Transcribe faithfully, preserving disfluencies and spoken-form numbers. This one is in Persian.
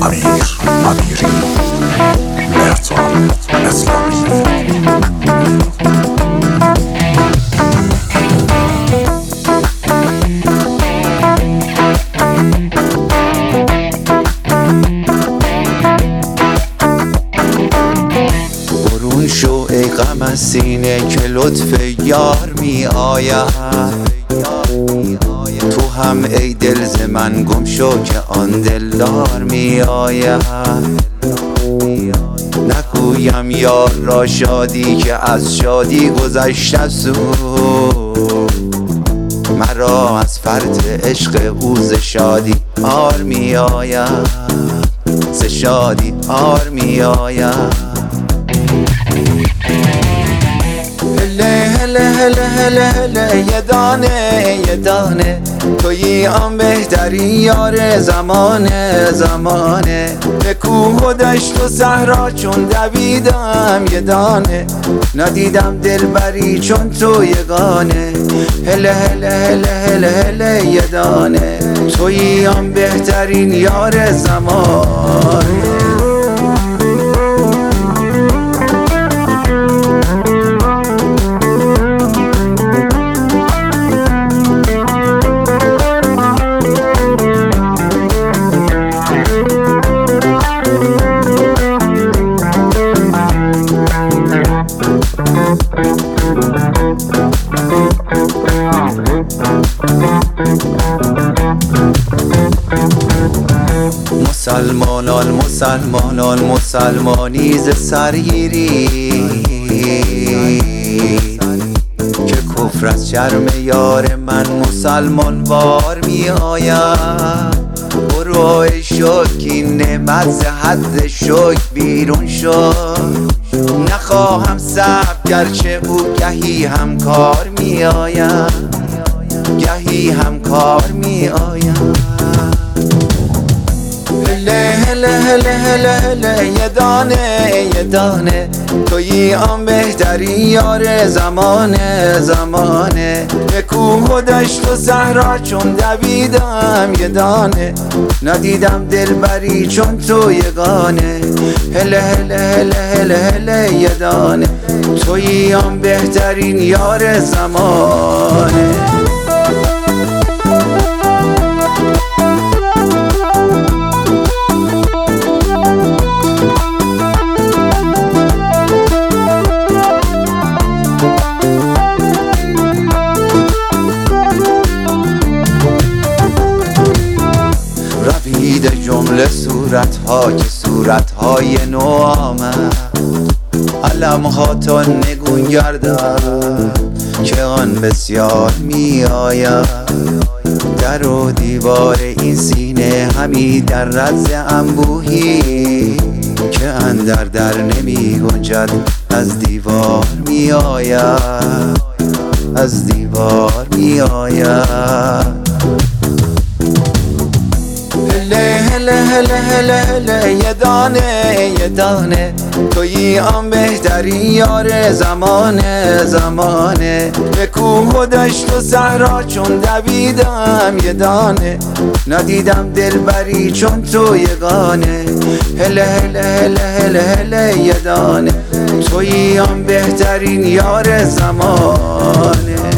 امیر امیری مهرجان اسلامی. برون شو ای غم از سینه که لطف یار می آید. تو هم ای دل ز من گم شو که آن دلدار می آید. نگویم یار را شادی که از شادی گذشته زود. مرا از فرط عشق او ز شادی آر می آید. ز شادی آر می آید. هله هله هله هله هله یه دانه یه دانه تویی آن بهترین یار زمانه زمانه. به کوه و دشت و صحرا چون دویدم یه دانه ندیدم دلبری چون تو یگانه. هله هله هله هله هله یه دانه تویی آن بهترین یار زمانه. مسلمانان مسلمانان مسلمانی ز سرگیری که کفر از شرم یار من مسلمان وار می آید. برو ای شکر این نعمت ز حد شکر بیرون شد. نخواهم صبر گرچه او گهی هم کار می آید گهی هم کار می آید. هله هله هله هله هله یه دانه یه دانه تویی آن بهترین یار زمانه زمانه. به کوه و دشت و صحرا چون دویدم یه دانه ندیدم دلبری چون تو یگانه. هله هله هله هله هله یه دانه تویی آن بهترین یار زمانه. روید جمله صورت ها که صورت های نو آمد. علم ها تا نگون گردد که آن بسیار می آید. در و دیوار این سینه همی در رز انبوهی که اندر در نمی گنجد از دیوار می آید از دیوار می آید. هله هله هله هله هله یه دانه یه دانه تویی آن بهترین یار زمانه زمانه. به کوه و دشت و صحرا چون دویدم یه دانه ندیدم دلبری چون تو یگانه. هله هله هله هله هله یه دانه تویی آن بهترین یار زمانه.